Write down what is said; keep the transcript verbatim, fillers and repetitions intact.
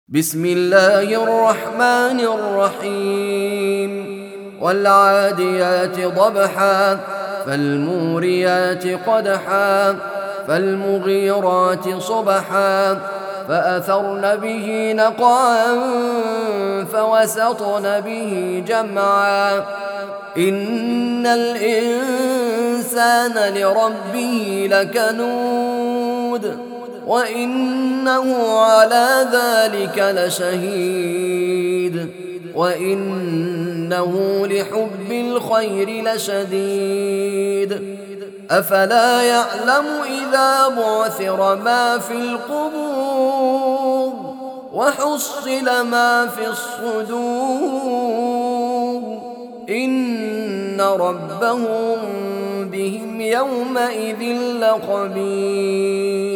بسم الله الرحمن الرحيم والعاديات ضبحا فالموريات قدحا فالمغيرات صبحا فأثرن به نقعا فوسطن به جمعا إن الإنسان لربه لكنود وإنه على ذلك لشهيد وإنه لحب الخير لشديد أفلا يعلم إذا بعثر ما في القبور وحصل ما في الصدور إن ربهم بهم يومئذ لخبير.